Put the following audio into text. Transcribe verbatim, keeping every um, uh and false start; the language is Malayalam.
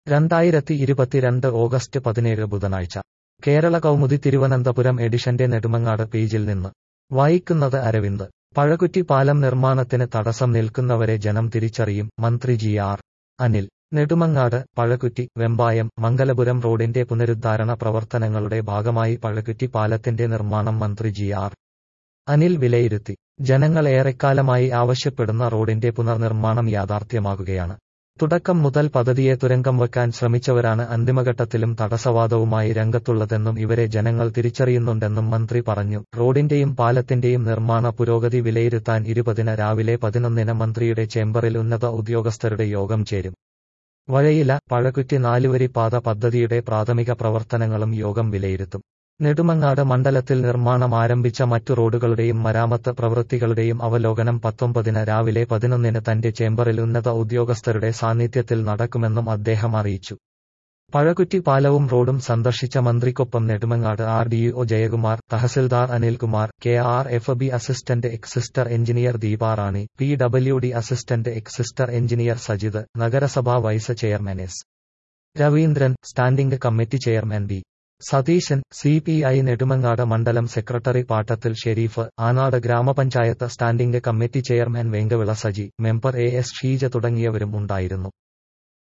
രണ്ടായിരത്തി ഇരുപത്തിരണ്ട് ഓഗസ്റ്റ് പതിനേഴ് ബുധനാഴ്ച കേരള കൗമുദി തിരുവനന്തപുരം എഡിഷന്റെ നെടുമങ്ങാട് പേജിൽ നിന്ന് വായിക്കുന്നത് അരവിന്ദ്. പഴകുറ്റി പാലം നിർമ്മാണത്തിന് തടസ്സം നിൽക്കുന്നവരെ ജനം തിരിച്ചറിയും, മന്ത്രി ജി ആർ അനിൽ. നെടുമങ്ങാട്, പഴകുറ്റി, വെമ്പായം, മംഗലപുരം റോഡിന്റെ പുനരുദ്ധാരണ പ്രവർത്തനങ്ങളുടെ ഭാഗമായി പഴകുറ്റി പാലത്തിന്റെ നിർമ്മാണം മന്ത്രി ജി ആർ അനിൽ വിലയിരുത്തി. ജനങ്ങൾ ഏറെക്കാലമായി ആവശ്യപ്പെടുന്ന റോഡിന്റെ പുനർനിർമ്മാണം യാഥാർത്ഥ്യമാകുകയാണ്. തുടക്കം മുതൽ പദ്ധതിയെ തുരങ്കം വയ്ക്കാൻ ശ്രമിച്ചവരാണ് അന്തിമഘട്ടത്തിലും തടസ്സവാദവുമായി രംഗത്തുള്ളതെന്നും ഇവരെ ജനങ്ങൾ തിരിച്ചറിയുന്നുണ്ടെന്നും മന്ത്രി പറഞ്ഞു. റോഡിന്റെയും പാലത്തിന്റെയും നിർമ്മാണ പുരോഗതി വിലയിരുത്താൻ ഇരുപതിന് രാവിലെ പതിനൊന്നിന് മന്ത്രിയുടെ ചേംബറിൽ ഉന്നത ഉദ്യോഗസ്ഥരുടെ യോഗം ചേരും. വഴയില, പഴകുറ്റി നാലുവരി പാത പദ്ധതിയുടെ പ്രാഥമിക പ്രവർത്തനങ്ങളും യോഗം വിലയിരുത്തും. നെടുമങ്ങാട് മണ്ഡലത്തിൽ നിർമ്മാണം ആരംഭിച്ച മറ്റു റോഡുകളുടെയും മരാമത്ത് പ്രവൃത്തികളുടെയും അവലോകനം പത്തൊമ്പതിന് രാവിലെ പതിനൊന്നിന് തന്റെ ചേംബറിൽ ഉന്നത ഉദ്യോഗസ്ഥരുടെ സാന്നിധ്യത്തിൽ നടക്കുമെന്നും അദ്ദേഹം അറിയിച്ചു. പഴകുറ്റി പാലവും റോഡും സന്ദർശിച്ച മന്ത്രിക്കൊപ്പം Nedumangad R D O Jayakumar, തഹസിൽദാർ Anilkumar, K R F B assistant executive engineer Deeparani, P W D assistant executive engineer Sajith, നഗരസഭാ vice chairman S Raveendran, standing committee chairman B Satheesan, C P I Nedumangad മണ്ഡലം സെക്രട്ടറി പാട്ടത്തിൽ ഷെരീഫ്, ആനാട് ഗ്രാമപഞ്ചായത്ത് standing committee chairman Venkavila Saji, member A S Sheeja തുടങ്ങിയവരും ഉണ്ടായിരുന്നു.